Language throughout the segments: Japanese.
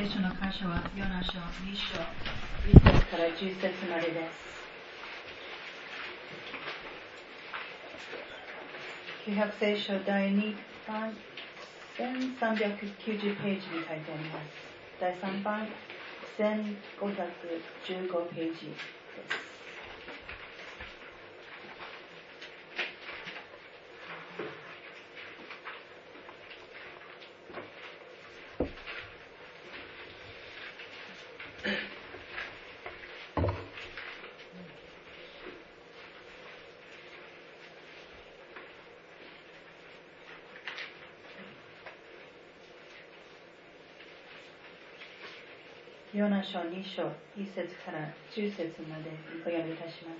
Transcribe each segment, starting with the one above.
書の箇所はヨナ書2章1節から10節までです。旧約聖書第2版1390ページに書いてあります。第3版1515ページです。ヨナ書2章1節から10節までお読みいたします。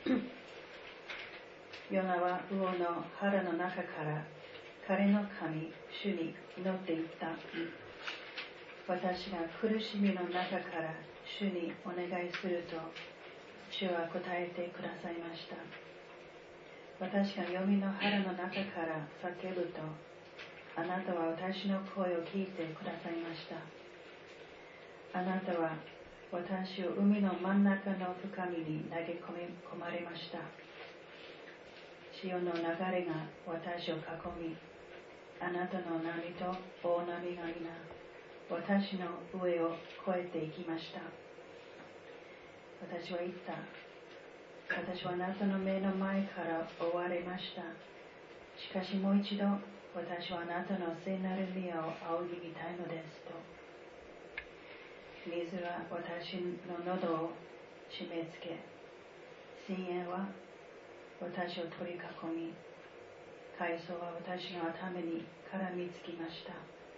ヨナは魚の腹の中から彼の神主に祈っていった。私が苦しみの中から主にお願いすると主は答えてくださいました。私が黄泉の腹の中から叫ぶとあなたは私の声を聞いてくださいました。あなたは私を海の真ん中の深みに投げ込まれました。潮の流れが私を囲み、あなたの波と大波が皆私の上を越えていきました。私は言った。私はあなたの目の前から追われました。しかしもう一度私はあなたの聖なる宮を仰ぎ見たいのですと。水は私の喉を締め付け、深淵は私を取り囲み、海藻は私の頭に絡みつきました。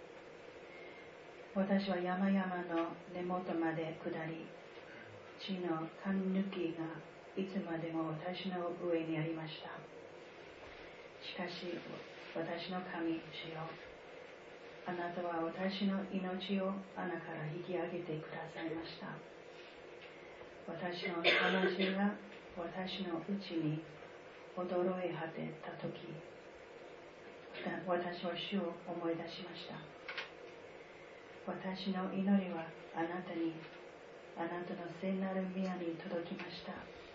私は山々の根元まで下り、地の貫抜きがいつまでも私の上にありました。しかし私の神主よ、あなたは私の命を穴から引き上げてくださいました。私の魂が私のうちに驚い果てたとき、私は主を思い出しました。私の祈りはあなたに、あなたの聖なる宮に届きました。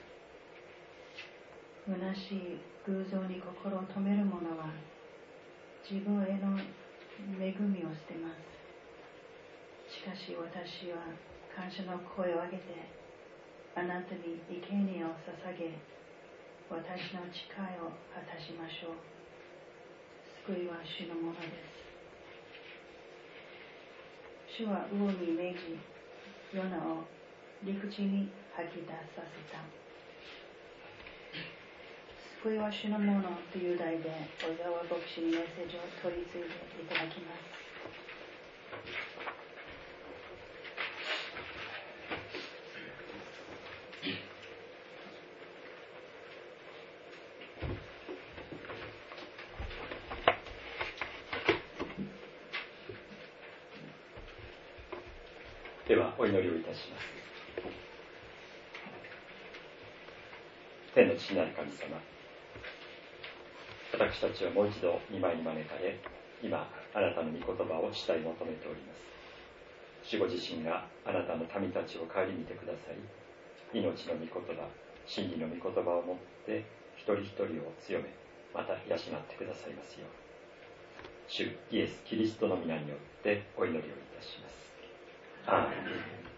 虚しい偶像に心を止める者は自分への恵みを捨てます。しかし私は感謝の声を上げてあなたに生贄を捧げ、私の誓いを果たしましょう。救いは主のものです。主は魚に命じ、ヨナを陸地に吐き出させた。救いは主のものという題で小沢牧師にメッセージを取り次いでいただきます。 ではお祈りをいたします。天の父なる神様、私たちはもう一度御前に招かれ、今あなたの御言葉を主体求めております。主ご自身があなたの民たちを顧みてくださり、命の御言葉、真理の御言葉をもって一人一人を強め、また養ってくださいますよう。主イエス・キリストの皆によってお祈りをいたします。アーメ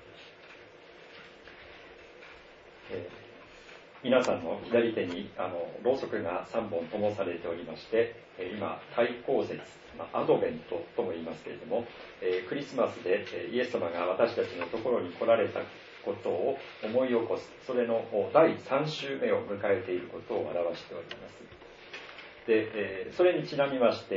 ン。皆さんの左手にろうそくが3本灯されておりまして、今大公節、アドベントとも言いますけれども、クリスマスでイエス様が私たちのところに来られたことを思い起こす、それの第3週目を迎えていることを表しております。で、それにちなみまして、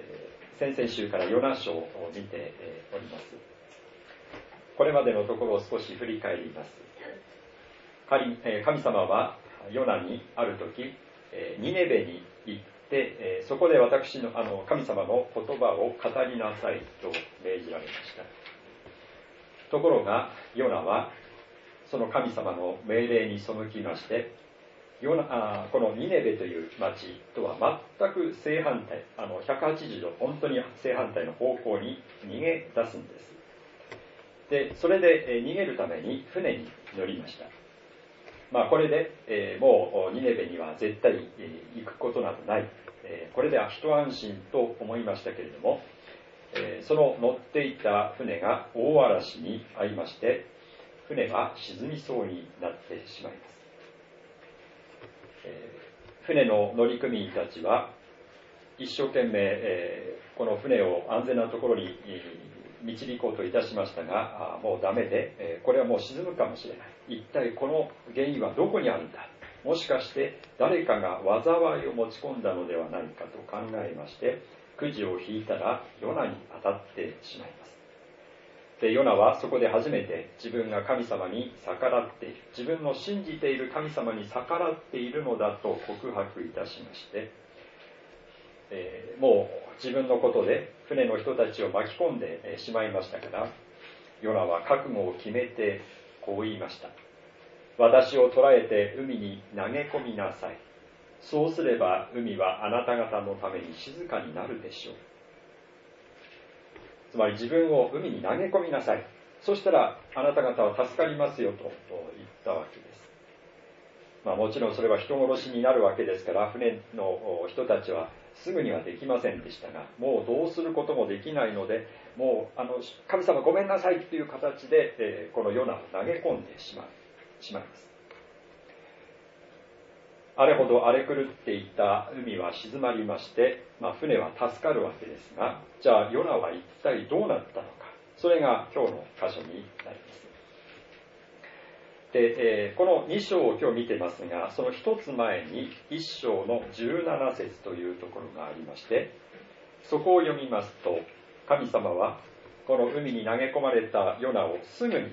先々週からヨナ書を見ております。これまでのところを少し振り返ります。神様はヨナにある時ニネベに行ってそこで私の神様の言葉を語りなさいと命じられました。ところがヨナはその神様の命令に背きましてこのニネベという町とは全く正反対、180度本当に正反対の方向に逃げ出すんです。でそれで逃げるために船に乗りました。これでもうニネベには絶対行くことなどない、これでは一安心と思いましたけれども、その乗っていた船が大嵐に遭いまして、船は沈みそうになってしまいます。船の乗組員たちは一生懸命、この船を安全なところに導こうといたしましたが、もうダメで、これはもう沈むかもしれない。一体この原因はどこにあるんだ。もしかして誰かが災いを持ち込んだのではないかと考えまして、くじを引いたらヨナに当たってしまいます。でヨナはそこで初めて自分が神様に逆らっている、自分の信じている神様に逆らっているのだと告白いたしまして、もう自分のことで船の人たちを巻き込んでしまいましたから、ヨナは覚悟を決めてこう言いました。私を捕らえて海に投げ込みなさい。そうすれば海はあなた方のために静かになるでしょう。つまり自分を海に投げ込みなさい。そしたらあなた方は助かりますよと言ったわけです。もちろんそれは人殺しになるわけですから、船の人たちはすぐにはできませんでしたが、もうどうすることもできないので、もう神様ごめんなさいという形で、このヨナを投げ込んでしまいます。あれほど荒れ狂っていた海は静まりまして、船は助かるわけですが、じゃあヨナは一体どうなったのか、それが今日の箇所になります。で、この2章を今日見てますが、その一つ前に1章の17節というところがありまして、そこを読みますと、神様はこの海に投げ込まれたヨナをすぐに、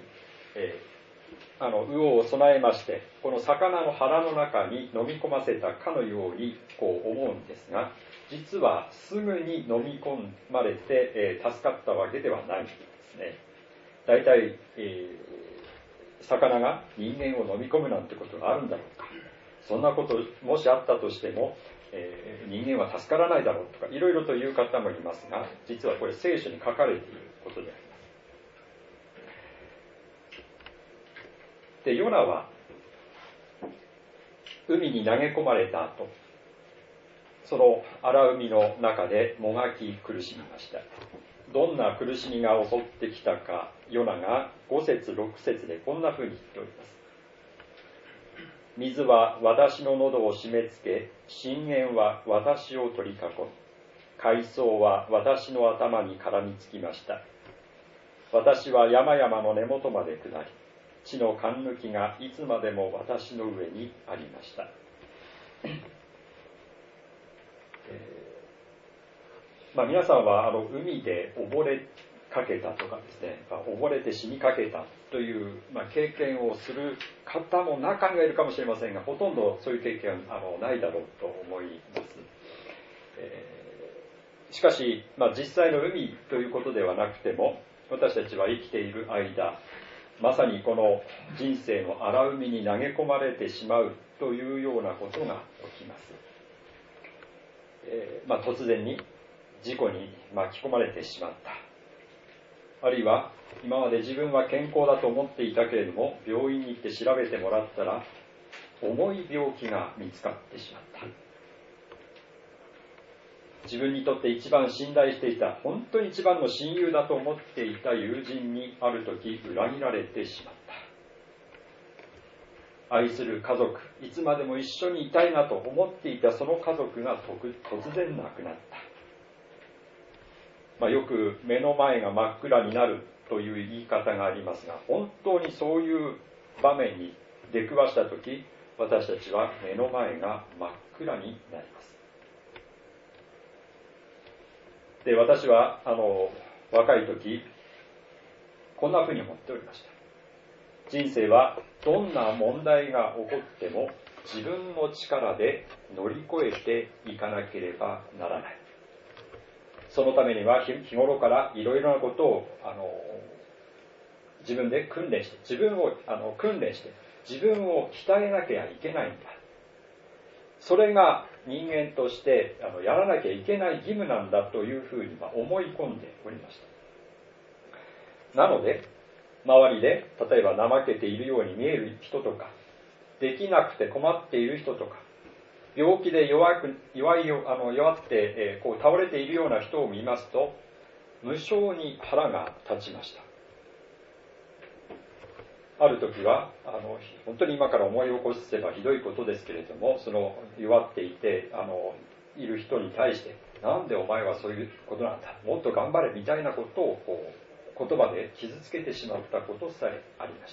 魚を備えまして、この魚の腹の中に飲み込ませたかのようにこう思うんですが、実はすぐに飲み込まれて、助かったわけではないんですね。だいたい魚が人間を飲み込むなんてことがあるんだろうか、そんなこともしあったとしても、人間は助からないだろうとかいろいろという方もいますが、実はこれ聖書に書かれていることであります。でヨナは海に投げ込まれた後、その荒海の中でもがき苦しみました。どんな苦しみが襲ってきたか、ヨナが5節6節でこんなふうに言っております。水は私の喉を締め付け、深淵は私を取り囲み、海藻は私の頭に絡みつきました。私は山々の根元まで下り、地の貫抜きがいつまでも私の上にありました。皆さんは海で溺れかけたとかですね、溺れて死にかけたという、経験をする方も中にはいるかもしれませんが、ほとんどそういう経験はないだろうと思います。しかし、実際の海ということではなくても、私たちは生きている間、まさにこの人生の荒海に投げ込まれてしまうというようなことが起きます。突然に事故に巻き込まれてしまった。あるいは今まで自分は健康だと思っていたけれども、病院に行って調べてもらったら重い病気が見つかってしまった。自分にとって一番信頼していた、本当に一番の親友だと思っていた友人にある時裏切られてしまった。愛する家族、いつまでも一緒にいたいなと思っていたその家族が突然亡くなった。よく目の前が真っ暗になるという言い方がありますが、本当にそういう場面に出くわしたとき、私たちは目の前が真っ暗になります。で、私は若い時こんなふうに思っておりました。人生はどんな問題が起こっても自分の力で乗り越えていかなければならない。そのためには日頃からいろいろなことを自分で訓練して、自分を鍛えなきゃいけないんだ。それが人間としてやらなきゃいけない義務なんだというふうに思い込んでおりました。なので周りで例えば怠けているように見える人とか、できなくて困っている人とか、病気で弱って、倒れているような人を見ますと、無性に腹が立ちました。ある時は本当に今から思い起こせばひどいことですけれども、その弱っていている人に対して、なんでお前はそういうことなんだ、もっと頑張れみたいなことを言葉で傷つけてしまったことさえありました。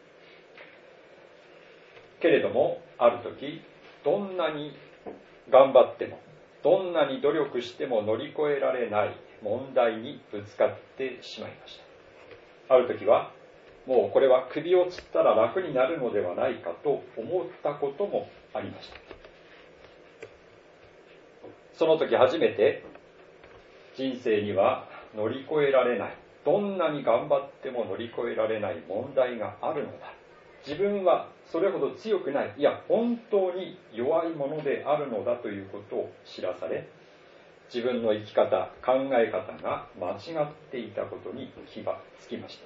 けれどもある時、どんなに頑張ってもどんなに努力しても乗り越えられない問題にぶつかってしまいました。ある時はもうこれは首を吊ったら楽になるのではないかと思ったこともありました。その時初めて、人生には乗り越えられない、どんなに頑張っても乗り越えられない問題があるのだ、自分はそれほど強くない、いや本当に弱いものであるのだということを知らされ、自分の生き方、考え方が間違っていたことに気がつきました。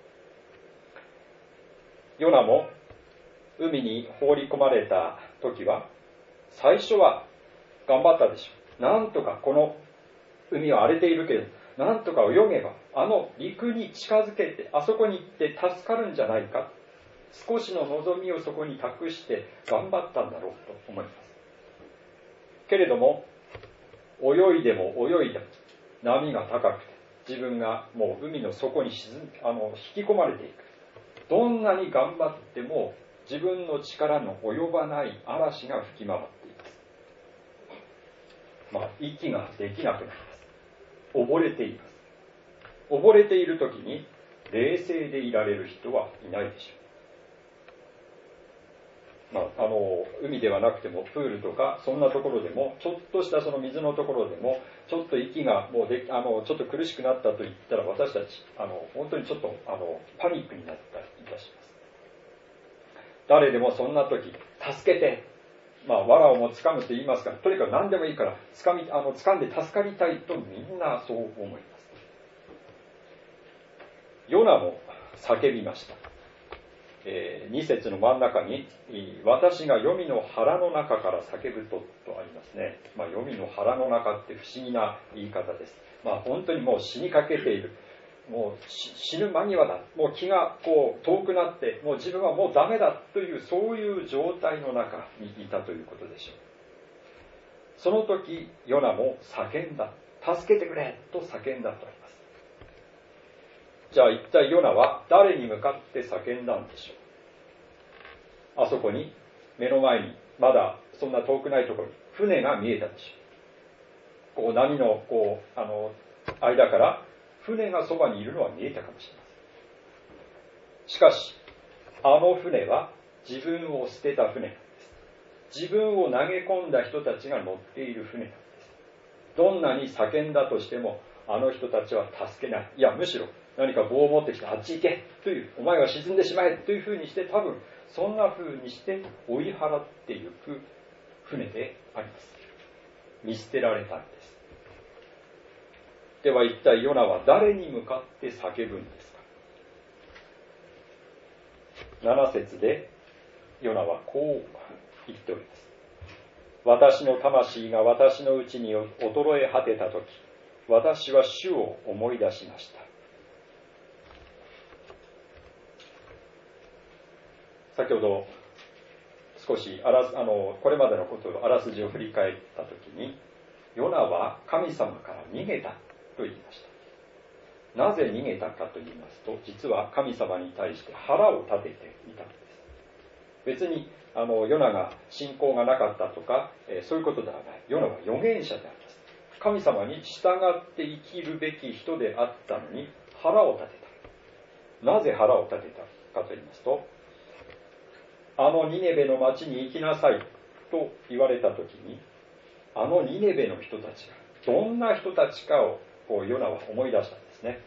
ヨナも海に放り込まれた時は、最初は頑張ったでしょう。なんとかこの海は荒れているけれど、なんとか泳げば陸に近づけて、あそこに行って助かるんじゃないか、少しの望みをそこに託して頑張ったんだろうと思います。けれども泳いでも波が高くて、自分がもう海の底に引き込まれていく。どんなに頑張っても自分の力の及ばない嵐が吹き回っています。息ができなくなります。溺れています。溺れている時に冷静でいられる人はいないでしょう。海ではなくてもプールとかそんなところでも、ちょっとしたその水のところでも、ちょっと息がもうちょっと苦しくなったと言ったら、私たち本当にちょっとパニックになったりいたします。誰でもそんな時、助けて、藁をも掴むと言いますから、とにかく何でもいいから掴んで助かりたいとみんなそう思います。ヨナも叫びました。2節の真ん中に、私が黄泉の腹の中から叫ぶとありますね。黄泉の腹の中って不思議な言い方です。本当にもう死にかけている、もう死ぬ間際だ、もう気が遠くなって、もう自分はもうダメだという、そういう状態の中にいたということでしょう。その時ヨナも叫んだ、助けてくれと叫んだとあります。じゃあ一体ヨナは誰に向かって叫んだんでしょう。あそこに目の前に、まだそんな遠くないところに船が見えたでしょう。波の間から船がそばにいるのは見えたかもしれません。しかし船は自分を捨てた船なんです。自分を投げ込んだ人たちが乗っている船なんです。どんなに叫んだとしても人たちは助けない。いやむしろ何か棒を持ってきて、あっち行けという、お前は沈んでしまえというふうにして、多分そんなふうにして追い払っていく船であります。見捨てられたんです。では一体ヨナは誰に向かって叫ぶんですか。7節でヨナはこう言っております。私の魂が私のうちに衰え果てたとき、私は主を思い出しました。先ほど少しこれまでのことをあらすじを振り返ったときに、ヨナは神様から逃げたと言いました。なぜ逃げたかと言いますと、実は神様に対して腹を立てていたのです。別にヨナが信仰がなかったとか、そういうことではない。ヨナは預言者であります。神様に従って生きるべき人であったのに腹を立てた。なぜ腹を立てたかと言いますと、ニネベの町に行きなさいと言われたときに、ニネベの人たちがどんな人たちかをヨナは思い出したんですね。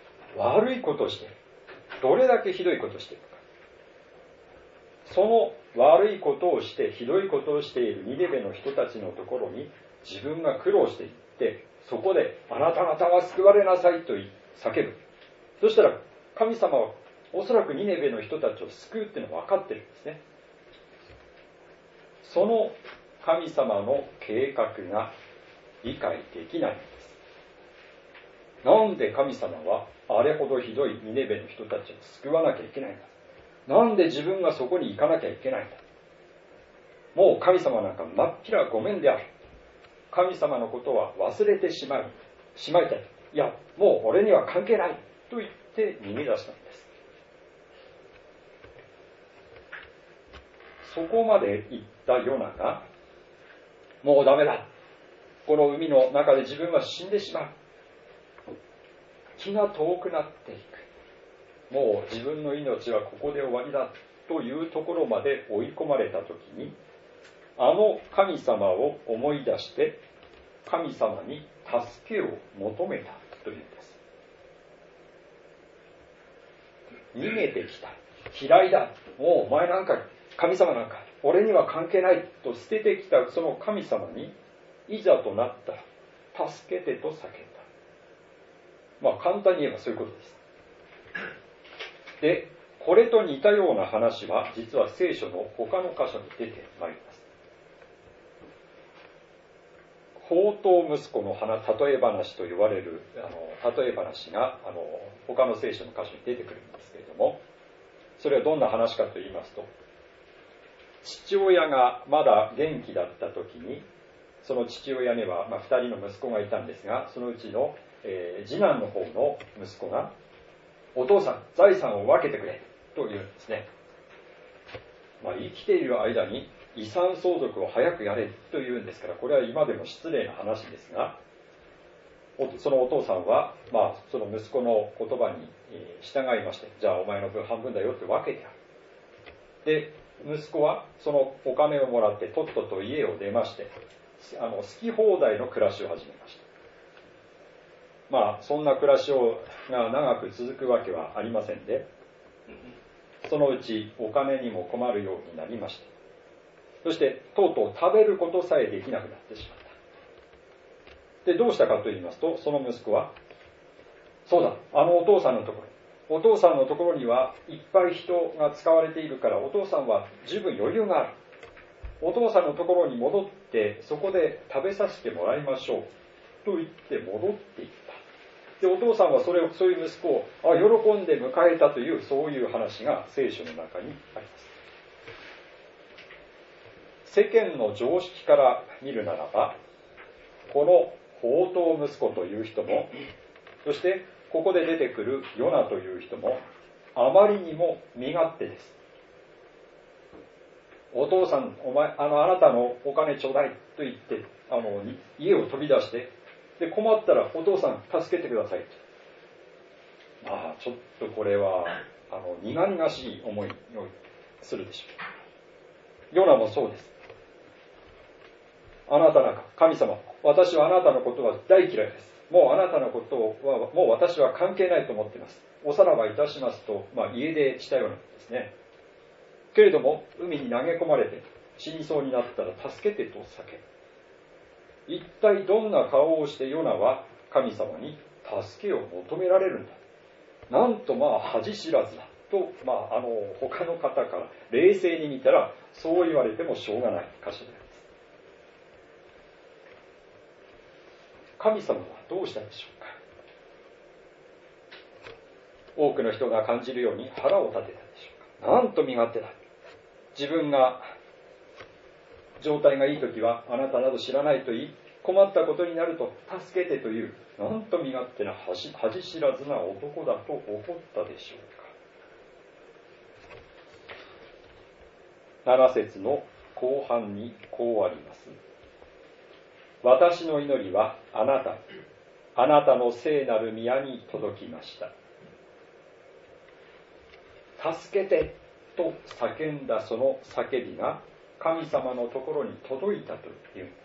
悪いことをしている。どれだけひどいことをしているか。その悪いことをしてひどいことをしているニネベの人たちのところに自分が苦労していって、そこであなた方は救われなさいと叫ぶ。そしたら神様はおそらくニネベの人たちを救うっていうのは分かってるんですね。その神様の計画が理解できないんです。なんで神様はあれほどひどいニネベの人たちを救わなきゃいけないんだ。なんで自分がそこに行かなきゃいけないんだ。もう神様なんか真っ平ごめんである。神様のことは忘れてしまいたい。いや、もう俺には関係ないと言って逃げ出したんです。そこまで言ったヨナが、もうダメだ。この海の中で自分は死んでしまう。気が遠くなっていく。もう自分の命はここで終わりだというところまで追い込まれたときに、あの神様を思い出して神様に助けを求めたというんです。逃げてきた。嫌いだ。もうお前なんか神様なんか俺には関係ないと捨ててきたその神様にいざとなったら助けてと叫んだ。まあ簡単に言えばそういうことです。で、これと似たような話は実は聖書の他の箇所に出てまいります。放蕩息子の例え話と言われる例え話が他の聖書の箇所に出てくるんですけれども、それはどんな話かと言いますと、父親がまだ元気だった時に、その父親には、2人の息子がいたんですが、そのうちの、次男の方の息子が、お父さん、財産を分けてくれと言うんですね。生きている間に遺産相続を早くやれと言うんですから、これは今でも失礼な話ですが、そのお父さんは、その息子の言葉に従いまして、じゃあお前の分半分だよって分けてある。で、息子はそのお金をもらってとっとと家を出まして、好き放題の暮らしを始めました。そんな暮らしが長く続くわけはありませんで、そのうちお金にも困るようになりました。そしてとうとう食べることさえできなくなってしまった。で、どうしたかと言いますと、その息子は、そうだ、お父さんのところ、お父さんのところにはいっぱい人が使われているから、お父さんは十分余裕がある。お父さんのところに戻ってそこで食べさせてもらいましょうと言って戻っていった。で、お父さんはそういう息子を喜んで迎えたという、そういう話が聖書の中にあります。世間の常識から見るならば、この放蕩息子という人も、そしてここで出てくるヨナという人も、あまりにも身勝手です。お父さん、あなたのお金ちょうだいと言って、家を飛び出して、で、困ったらお父さん助けてくださいと。ちょっとこれは、苦々しい思いをするでしょう。ヨナもそうです。あなたなんか、神様、私はあなたのことは大嫌いです。もうあなたのことは、もう私は関係ないと思っています。おさらばいたしますと、家出したようなんですね。けれども、海に投げ込まれて死にそうになったら助けてと叫ぶ。一体どんな顔をしてヨナは神様に助けを求められるんだ。なんと恥知らずだと、他の方から冷静に見たらそう言われてもしょうがない箇所であります。神様はどうしたんでしょうか。多くの人が感じるように腹を立てたでしょうか。なんと身勝手だ。自分が状態がいいときはあなたなど知らないと言い、困ったことになると助けてという、なんと身勝手な恥知らずな男だと怒ったでしょうか。7節の後半にこうあります。私の祈りはあなたの聖なる宮に届きました。助けてと叫んだその叫びが神様のところに届いたというんです。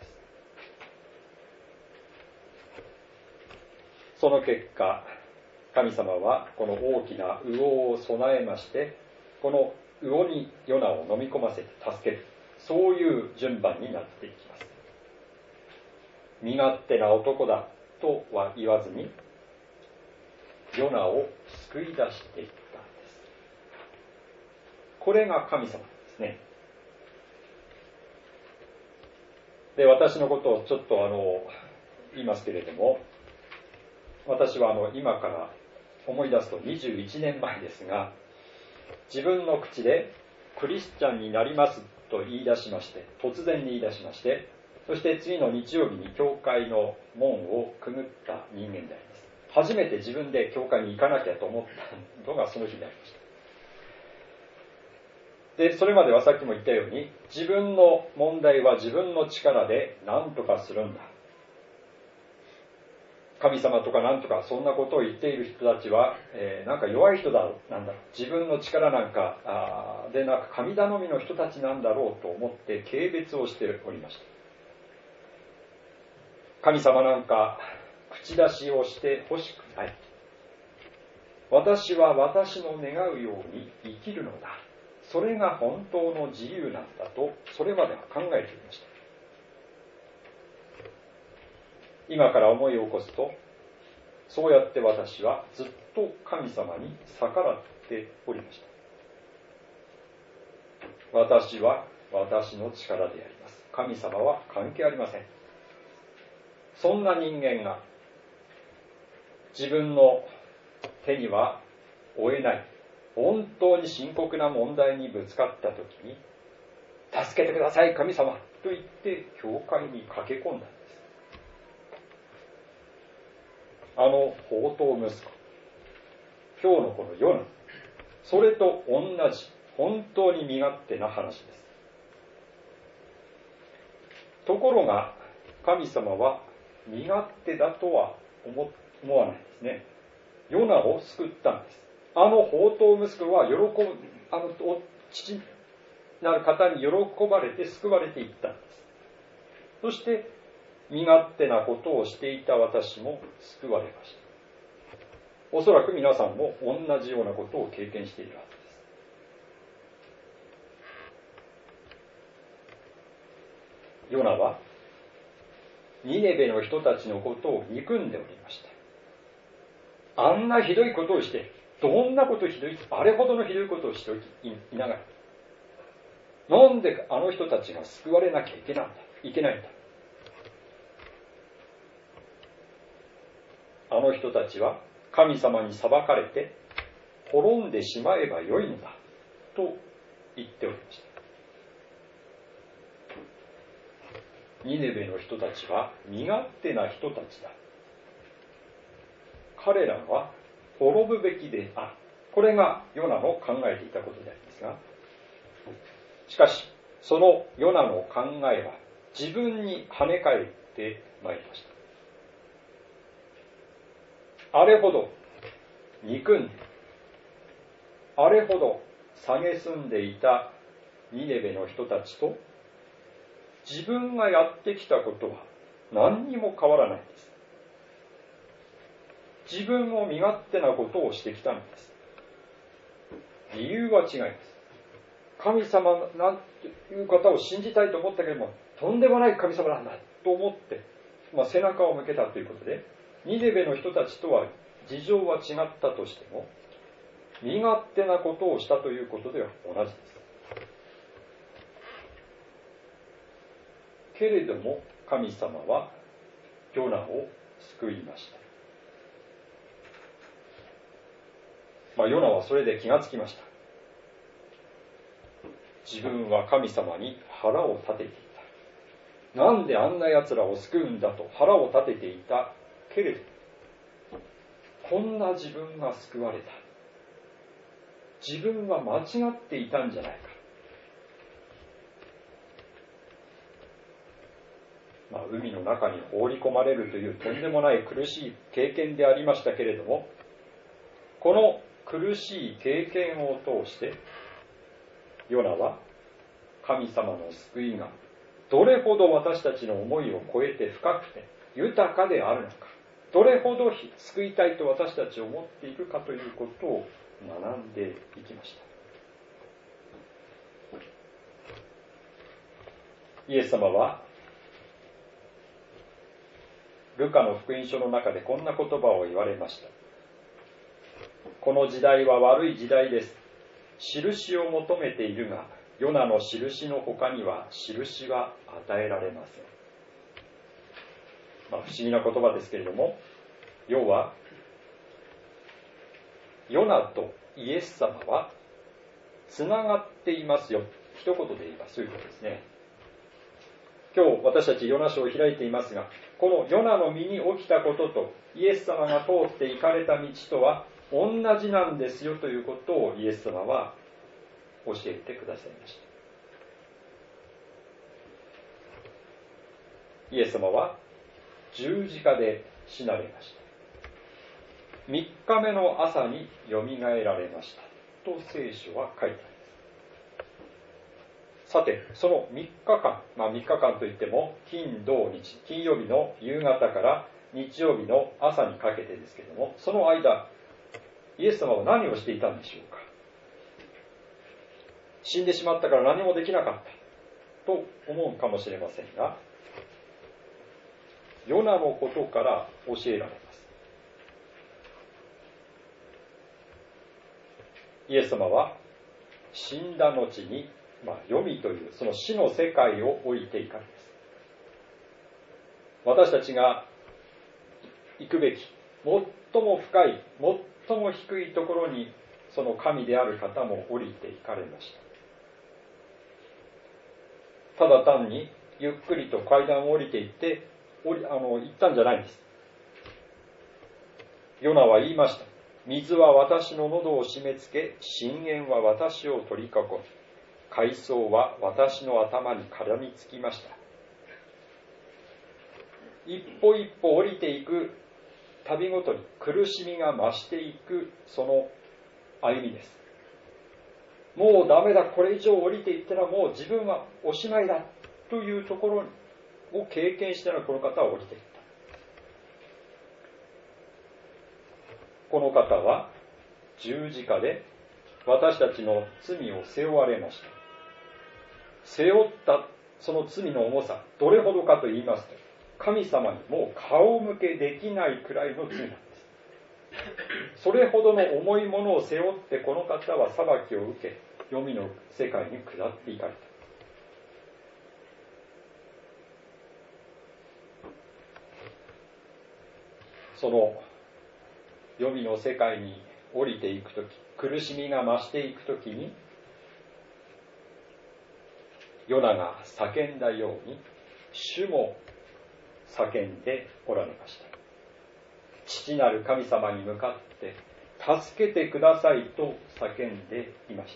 その結果、神様はこの大きな魚を備えまして、この魚にヨナを飲み込ませて助ける、そういう順番になっていきます。身勝手な男だとは言わずに、ヨナを救い出していったんです。これが神様ですね。で、私のことをちょっと言いますけれども、私は今から思い出すと21年前ですが、自分の口でクリスチャンになりますと言い出しまして、突然に言い出しまして、そして次の日曜日に教会の門をくぐった人間であります。初めて自分で教会に行かなきゃと思ったのがその日でありました。で、それまではさっきも言ったように、自分の問題は自分の力で何とかするんだ。神様とか何とかそんなことを言っている人たちは、なんか弱い人だなんだろう、自分の力なんかでなく神頼みの人たちなんだろうと思って軽蔑をしておりました。神様なんか口出しをしてほしくない。私は私の願うように生きるのだ。それが本当の自由なんだと、それまでは考えていました。今から思い起こすと、そうやって私はずっと神様に逆らっておりました。私は私の力であります。神様は関係ありません。そんな人間が自分の手には負えない、本当に深刻な問題にぶつかったときに、助けてください神様と言って教会に駆け込んだんです。放蕩息子、今日のこのヨナ、それと同じ本当に身勝手な話です。ところが神様は身勝手だとは思わないですね。ヨナを救ったんです。放蕩息子は父なる方に喜ばれて救われていったんです。そして身勝手なことをしていた私も救われました。おそらく皆さんも同じようなことを経験しているはずです。ヨナはニネベの人たちのことを憎んでおりました。あんなひどいことをして、どんなことひどい、あれほどのひどいことをしていながら、なんであの人たちが救われなきゃいけないんだ。あの人たちは神様に裁かれて滅んでしまえばよいのだと言っておりました。ニネベの人たちは身勝手な人たちだ。彼らは滅ぶべきである。これがヨナの考えていたことでありますが、しかしそのヨナの考えは自分に跳ね返ってまいりました。あれほど憎んで、あれほど蔑んでいたニネベの人たちと自分がやってきたことは何にも変わらないんです。自分も身勝手なことをしてきたのです。理由は違います。神様なんていう方を信じたいと思ったけれども、とんでもない神様なんだと思って、背中を向けたということで、ニネベの人たちとは事情は違ったとしても、身勝手なことをしたということでは同じです。けれども神様はヨナを救いました。ヨナはそれで気がつきました。自分は神様に腹を立てていた。なんであんな奴らを救うんだと腹を立てていたけれど、こんな自分が救われた。自分は間違っていたんじゃないか。海の中に放り込まれるというとんでもない苦しい経験でありましたけれども、この苦しい経験を通してヨナは神様の救いがどれほど私たちの思いを超えて深くて豊かであるのか、どれほど救いたいと私たち思っているかということを学んでいきました。 イエス様はルカの福音書の中でこんな言葉を言われました。この時代は悪い時代です。印を求めているが、ヨナの印の他には印は与えられません。不思議な言葉ですけれども、要はヨナとイエス様はつながっていますよ。一言で言えばそういうことですね。今日私たちヨナ書を開いていますが、このヨナの身に起きたこととイエス様が通って行かれた道とは同じなんですよということをイエス様は教えてくださいました。イエス様は十字架で死なれました。3日目の朝によみがえられましたと聖書は書いてあります。さて、その3日間、3日間といっても金土日、金曜日の夕方から日曜日の朝にかけてですけれども、その間イエス様は何をしていたんでしょうか。死んでしまったから何もできなかったと思うかもしれませんが、ヨナのことから教えられます。イエス様は死んだ後に、黄泉というその死の世界を降りていかれます。私たちが行くべき最も深い最も低いところにその神である方も降りていかれました。ただ単にゆっくりと階段を降りていって行ったんじゃないんです。ヨナは言いました。水は私の喉を締め付け、深淵は私を取り囲み、海藻は私の頭に絡みつきました。一歩一歩降りていく旅ごとに苦しみが増していくその歩みです。もうダメだ、これ以上降りていったらもう自分はおしまいだというところを経験してのこの方は降りていった。この方は十字架で私たちの罪を背負われました。背負ったその罪の重さ、どれほどかと言いますと、神様にもう顔向けできないくらいの罪なんです。それほどの重いものを背負ってこの方は裁きを受け、黄泉の世界に下っていかれた。その黄泉の世界に降りていくとき、苦しみが増していくときに、ヨナが叫んだように、主も叫んでおられました。父なる神様に向かって助けてくださいと叫んでいました。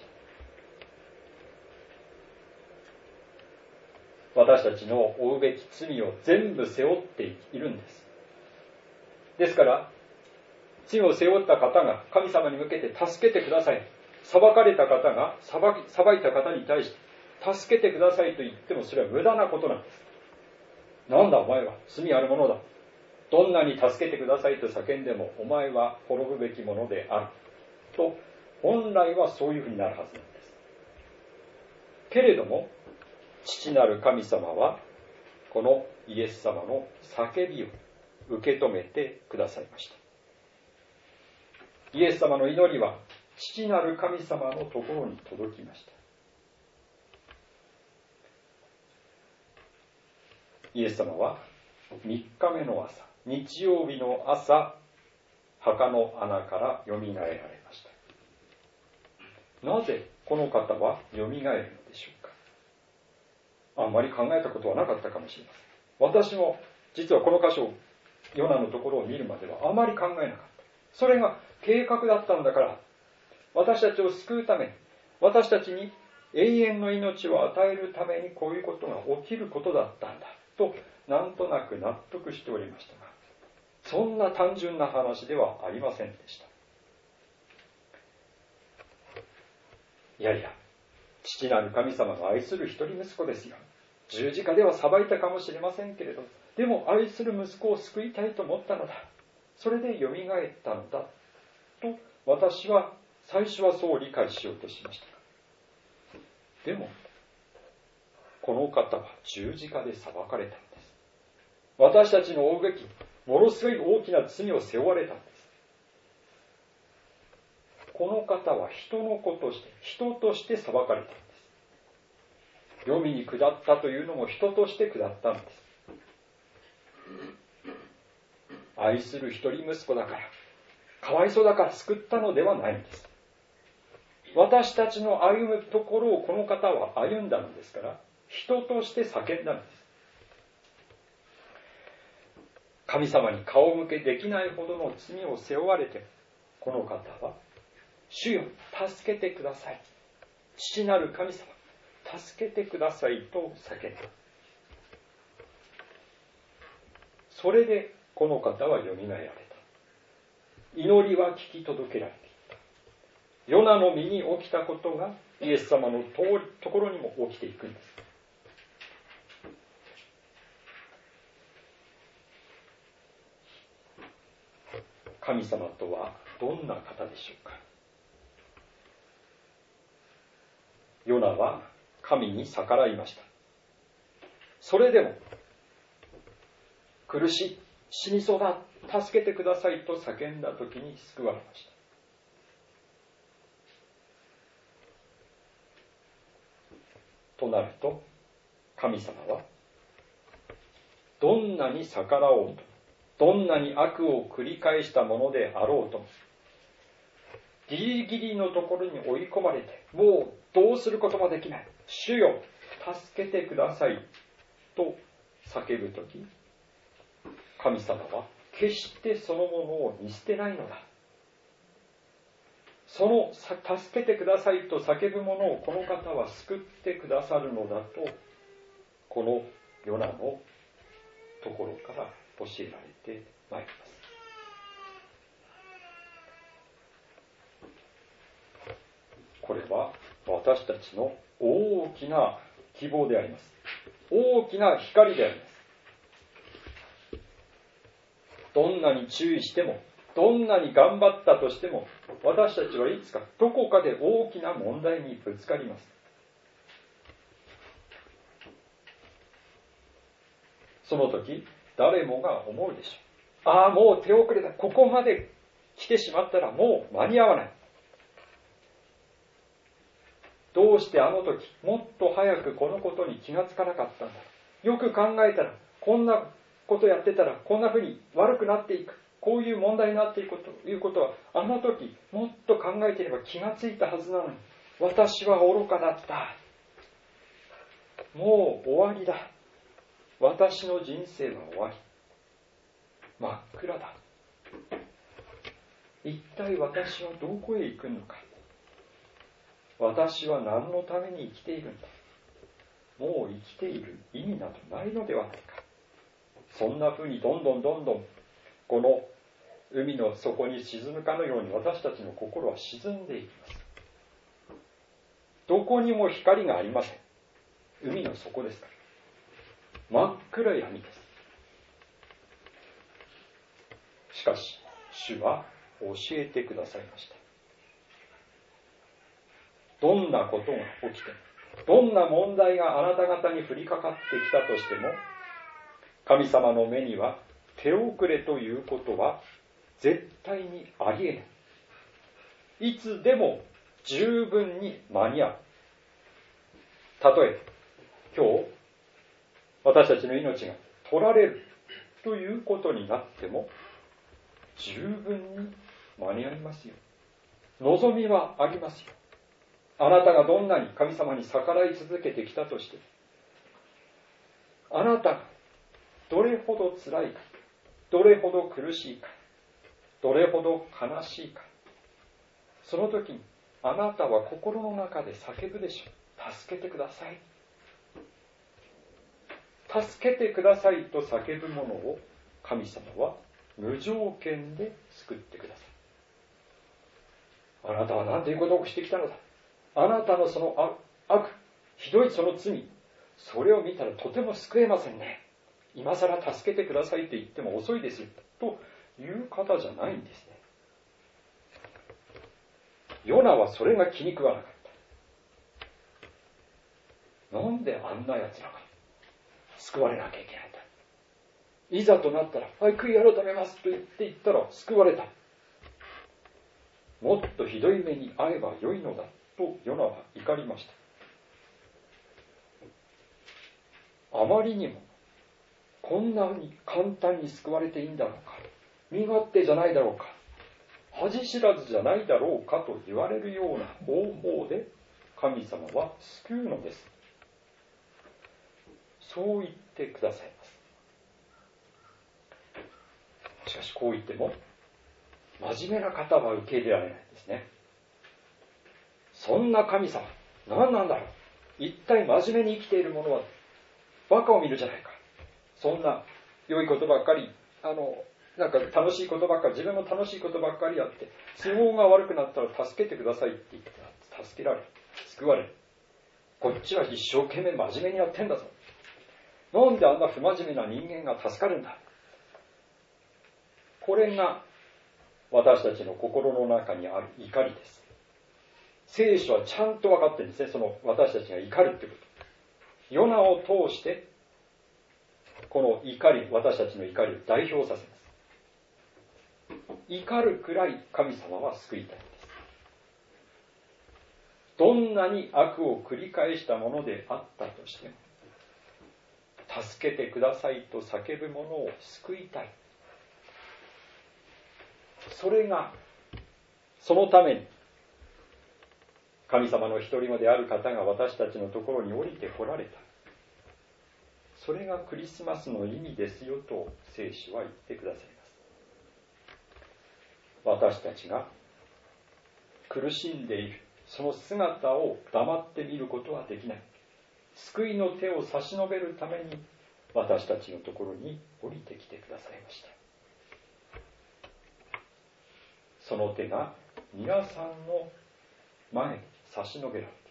私たちの負うべき罪を全部背負っているんです。ですから罪を背負った方が神様に向けて助けてください、裁かれた方が裁いた方に対して助けてくださいと言ってもそれは無駄なことなんです。なんだお前は罪あるものだ、どんなに助けてくださいと叫んでもお前は滅ぶべきものであると本来はそういうふうになるはずなんです。けれども父なる神様はこのイエス様の叫びを受け止めてくださいました。イエス様の祈りは父なる神様のところに届きました。イエス様は3日目の朝、日曜日の朝、墓の穴からよみがえられました。なぜこの方はよみがえるのでしょうか。あんまり考えたことはなかったかもしれません。私も実はこの箇所、ヨナのところを見るまではあまり考えなかった。それが計画だったんだから、私たちを救うために、私たちに永遠の命を与えるためにこういうことが起きることだったんだとなんとなく納得しておりましたが、そんな単純な話ではありませんでした。いやいや、父なる神様が愛する一人息子ですよ。十字架では裁いたかもしれませんけれど、でも愛する息子を救いたいと思ったのだ。それでよみがえったのだと私は最初はそう理解しようとしました。でもこの方は十字架で裁かれたんです。私たちの負うべきものすごい大きな罪を背負われたんです。この方は人の子として、人として裁かれたんです。黄泉に下ったというのも人として下ったんです。愛する一人息子だから、かわいそうだから救ったのではないんです。私たちの歩むところをこの方は歩んだのですから、人として叫んだのです。神様に顔向けできないほどの罪を背負われて、この方は、主よ、助けてください。父なる神様、助けてくださいと叫んだ。それでこの方はよみがえられた。祈りは聞き届けられていった。ヨナの身に起きたことがイエス様のところにも起きていくんです。神様とはどんな方でしょうか。ヨナは神に逆らいました。それでも苦しい、死にそうだ、助けてくださいと叫んだ時に救われました。となると、神様はどんなに逆らおうと、どんなに悪を繰り返したものであろうと、ギリギリのところに追い込まれて、もうどうすることもできない。主よ、助けてくださいと叫ぶとき、神様は決してそのものを見捨てないのだ。その助けてくださいと叫ぶものをこの方は救ってくださるのだと、このヨナのところから教えられてまいります。これは私たちの大きな希望であります。大きな光であります。どんなに注意しても、どんなに頑張ったとしても、私たちはいつかどこかで大きな問題にぶつかります。その時、誰もが思うでしょう。ああ、もう手遅れだ。ここまで来てしまったらもう間に合わない。どうしてあの時、もっと早くこのことに気がつかなかったんだろう。よく考えたら、こんなことやってたら、こんな風に悪くなっていく。こういう問題になっていくということは、あの時、もっと考えていれば気がついたはずなのに、私は愚かだった。もう終わりだ。私の人生は終わり。真っ暗だ。一体私はどこへ行くのか。私は何のために生きているんだ。もう生きている意味などないのではないか。そんな風にどんどんこの海の底に沈むかのように私たちの心は沈んでいきます。どこにも光がありません。海の底ですから。真っ暗闇です。しかし、主は教えてくださいました。どんなことが起きても、どんな問題があなた方に降りかかってきたとしても、神様の目には手遅れということは絶対にありえない。いつでも十分に間に合う。たとえ今日私たちの命が取られるということになっても十分に間に合いますよ。望みはありますよ。あなたがどんなに神様に逆らい続けてきたとして、あなたがどれほど辛いか、どれほど苦しいか、どれほど悲しいか、その時にあなたは心の中で叫ぶでしょう。助けてください。助けてくださいと叫ぶものを神様は無条件で救ってください。あなたは何ていうことをしてきたのだ。あなたのその悪、ひどいその罪、それを見たらとても救えませんね。今更助けてくださいと言っても遅いですよ。という方じゃないんですね。ヨナはそれが気に食わなかった。 なんであんな奴らが救われなきゃいけないんだ。いざとなったら、はい、悔い改めますと言ったら救われた。もっとひどい目に遭えばよいのだとヨナは怒りました。あまりにもこんなに簡単に救われていいんだろうか、身勝手じゃないだろうか、恥知らずじゃないだろうかと言われるような方法で神様は救うのです。そう言ってくださいます。しかしこう言っても真面目な方は受け入れられないんですね。そんな神様何なんだろう、一体真面目に生きている者はバカを見るじゃないか、そんな良いことばっかりなんか楽しいことばっかり、自分の楽しいことばっかりやって都合が悪くなったら助けてくださいって言ったら助けられる、救われる。こっちは一生懸命真面目にやってんだぞ、なんであんな不真面目な人間が助かるんだ。これが私たちの心の中にある怒りです。聖書はちゃんと分かってるんですね、その私たちが怒るってこと。ヨナを通してこの怒り、私たちの怒りを代表させます。怒るくらい神様は救いたいんです。どんなに悪を繰り返したものであったとしても、助けてくださいと叫ぶ者を救いたい。そのために神様の一人子である方が私たちのところに降りてこられた。それがクリスマスの意味ですよと聖書は言ってくださいます。私たちが苦しんでいるその姿を黙って見ることはできない。救いの手を差し伸べるために私たちのところに降りてきてくださいました。その手が皆さんの前に差し伸べられて、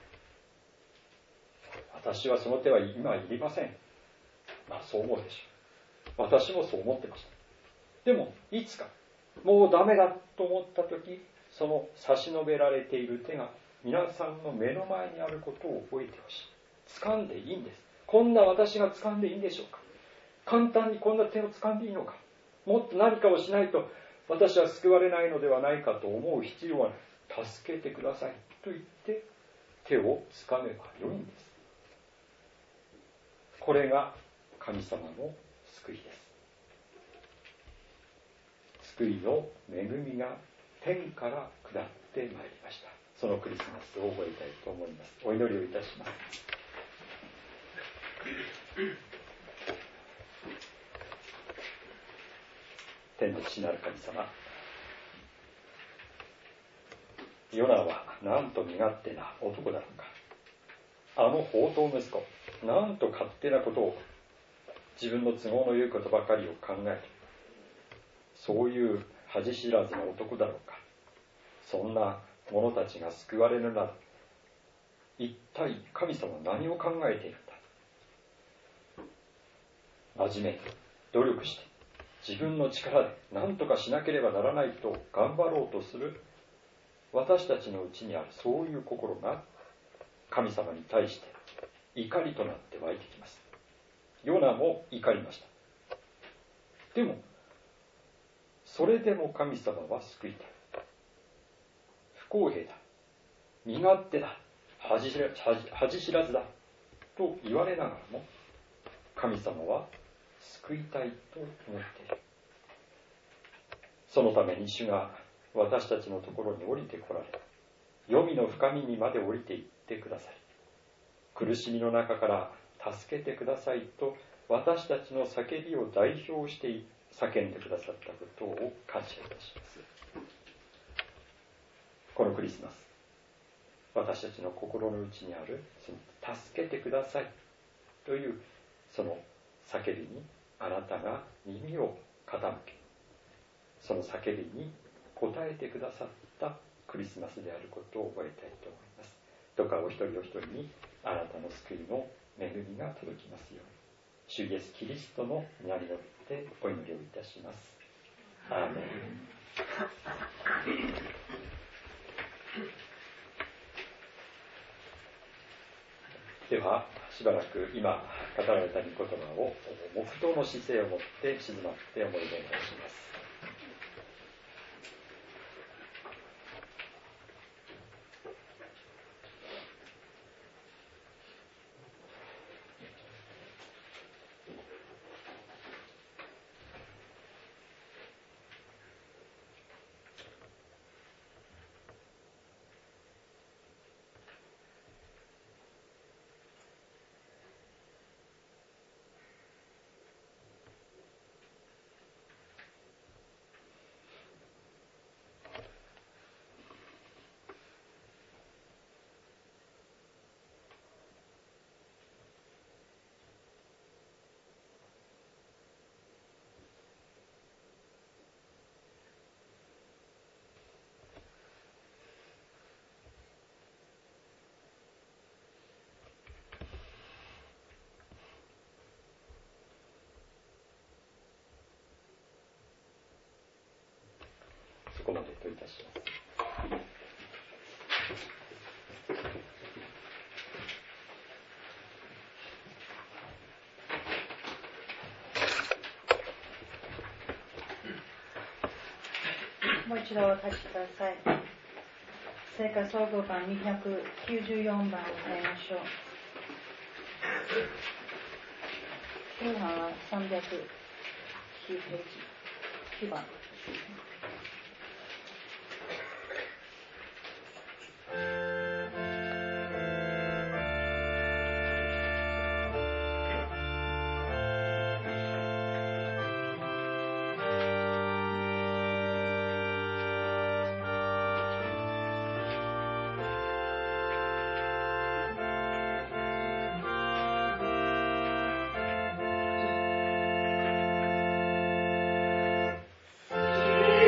私はその手は今いりません。そう思うでしょう。私もそう思ってました。でもいつかもうダメだと思った時、その差し伸べられている手が皆さんの目の前にあることを覚えてほしい。掴んでいいんです。こんな私が掴んでいいんでしょうか。簡単にこんな手を掴んでいいのか。もっと何かをしないと私は救われないのではないかと思う必要はない。助けてくださいと言って手を掴めばよいんです。これが神様の救いです。救いの恵みが天から下ってまいりました。そのクリスマスを覚えたいと思います。お祈りをいたします。天の父なる神様、ヨナはなんと身勝手な男だろうか。あの放蕩息子、なんと勝手なことを、自分の都合の良いことばかりを考える、そういう恥知らずな男だろうか。そんな者たちが救われるなら、一体神様は何を考えているんだ。真面目に努力して自分の力で何とかしなければならないと頑張ろうとする私たちのうちにあるそういう心が神様に対して怒りとなって湧いてきます。ヨナも怒りました。でもそれでも神様は救いたい。不公平だ、身勝手だ、恥知らずだと言われながらも、神様は救いたいと思っている。そのために主が私たちのところに降りてこられ、黄泉の深みにまで降りていってください。苦しみの中から助けてくださいと私たちの叫びを代表して叫んでくださったことを感謝いたします。このクリスマス、私たちの心の内にあるその助けてくださいというその叫びにあなたが耳を傾け、その叫びに応えてくださったクリスマスであることを覚えたいと思います。どうかお一人お一人にあなたの救いの恵みが届きますように、主イエスキリストの皆によってお祈りをいたします。アーメン。ではしばらく今語られた御言葉を黙祷の姿勢を持って静まって思い出いたします。そこまでといたします。 もう一度お立ちください。聖歌総合版294番を歌いましょう。後半は309ページ9番。 主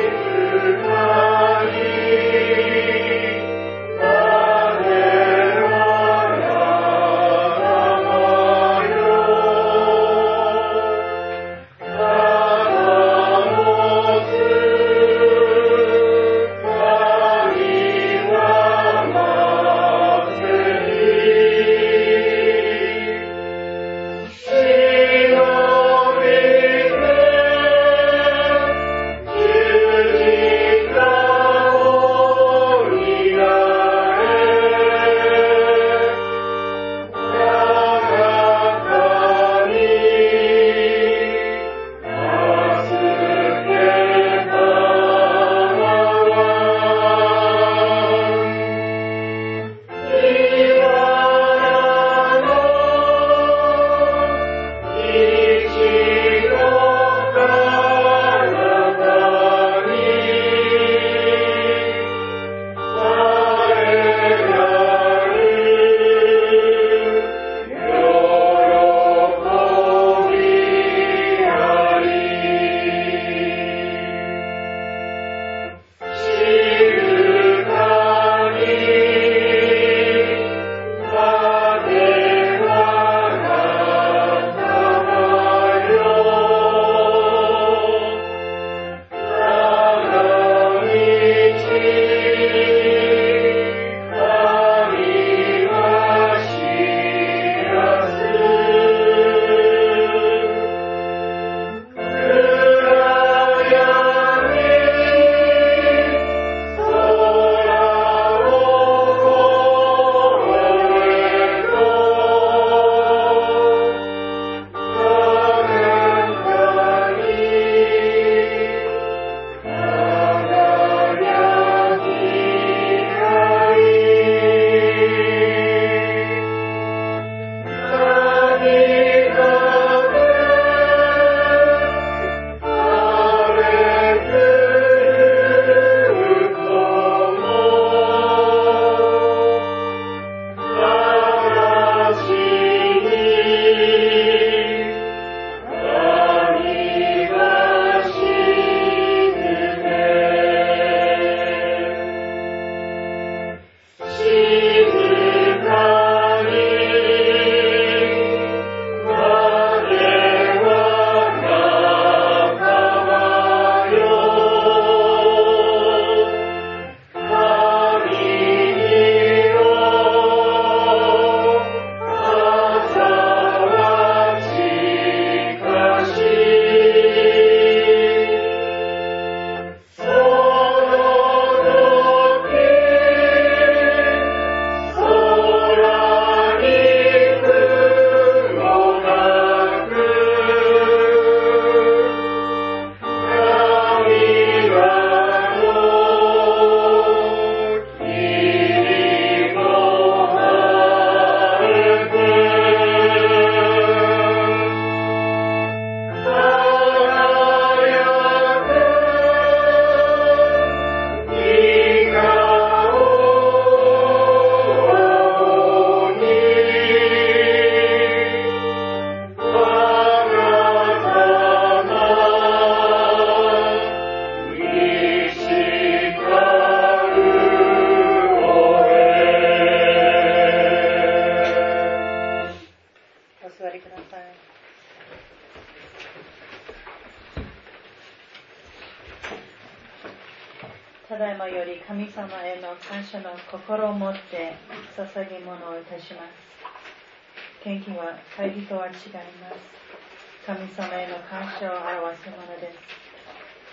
ただいまより神様への感謝の心を持って捧げ物をいたします。献金は会議とは違います。神様への感謝を表すものです。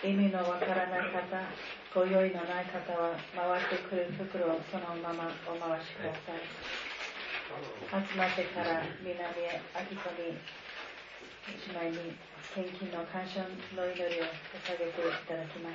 意味のわからない方、ご用意のない方は回ってくる袋をそのままお回しください。集まってから南へ秋子に一枚に献金の感謝の祈りを捧げていただきます。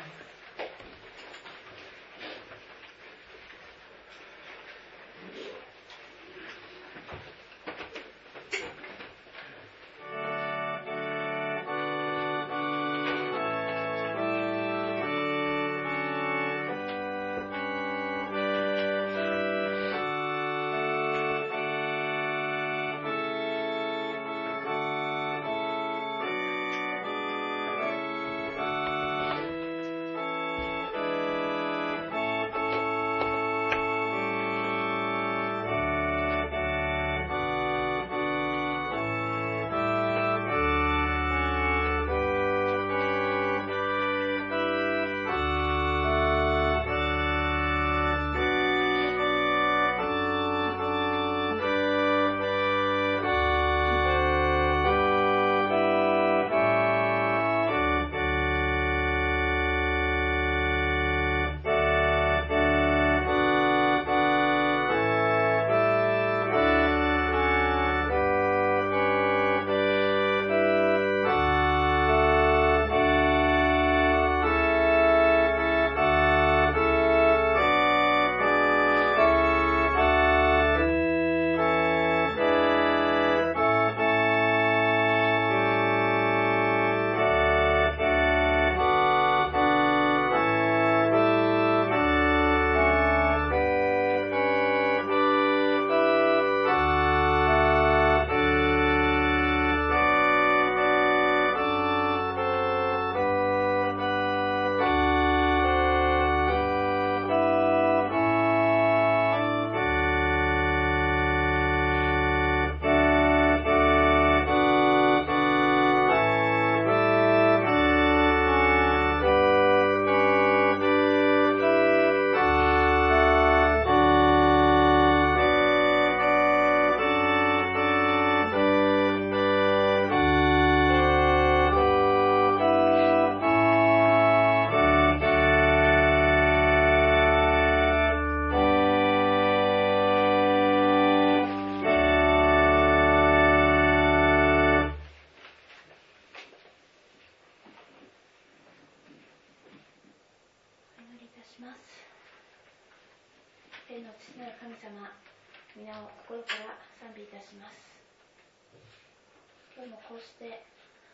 天の父なる神様、皆を心から賛美いたします。今日もこうして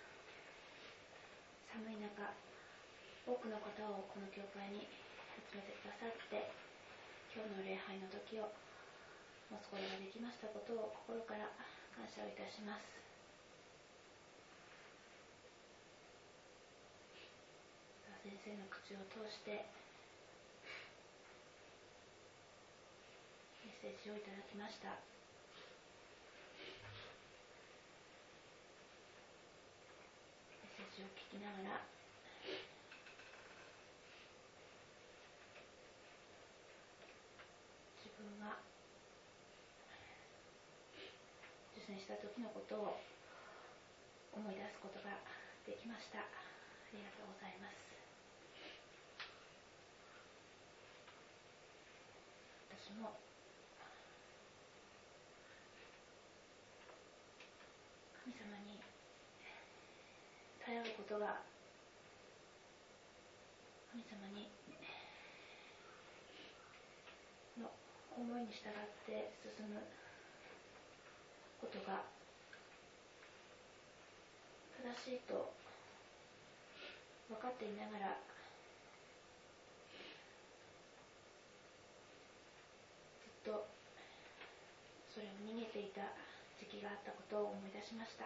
寒い中、多くの方をこの教会に集めてくださって、今日の礼拝の時を持つことができましたことを心から感謝をいたします。先生の口を通してメッセージをいただきました。メッセージを聞きながら、自分が受洗した時のことを思い出すことができました。ありがとうございます。私も神様に頼ることが、神様にの思いに従って進むことが正しいと分かっていながら、ずっとそれを逃げていた時期があったことを思い出しました。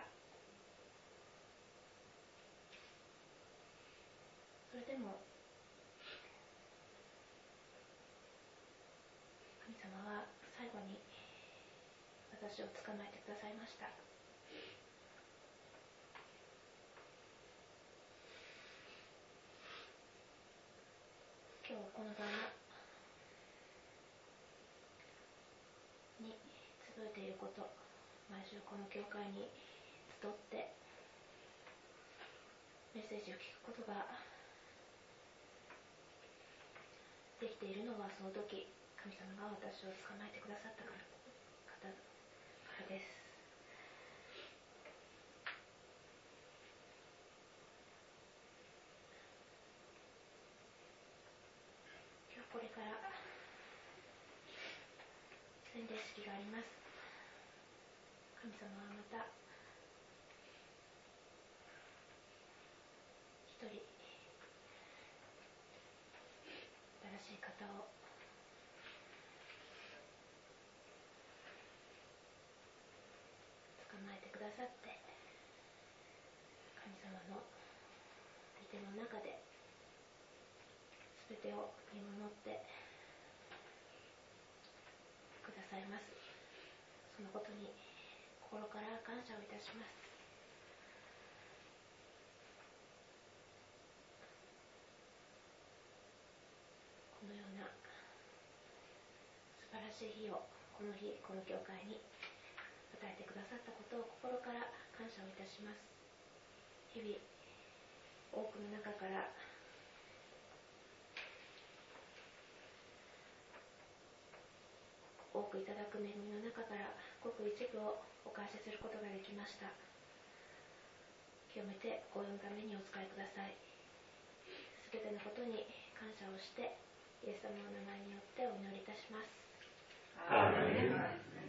それでも神様は最後に私を捕まえてくださいました。今日この場に集えていること、毎週この教会に集ってメッセージを聞くことができているのは、その時神様が私を捕まえてくださったからです。今日これから洗礼式があります。神様はまた一人新しい方を捕まえてくださって、神様の御手の中で全てを見守ってくださいます。そのことに心から感謝をいたします。このような素晴らしい日をこの日この教会に与えてくださったことを心から感謝をいたします。日々多くの中から多くいただく恵みの中からごく一部をお返しすることができました。清めて応用のためにお使いください。すべてのことに感謝をしてイエス様の名前によってお祈りいたします。 アーメン。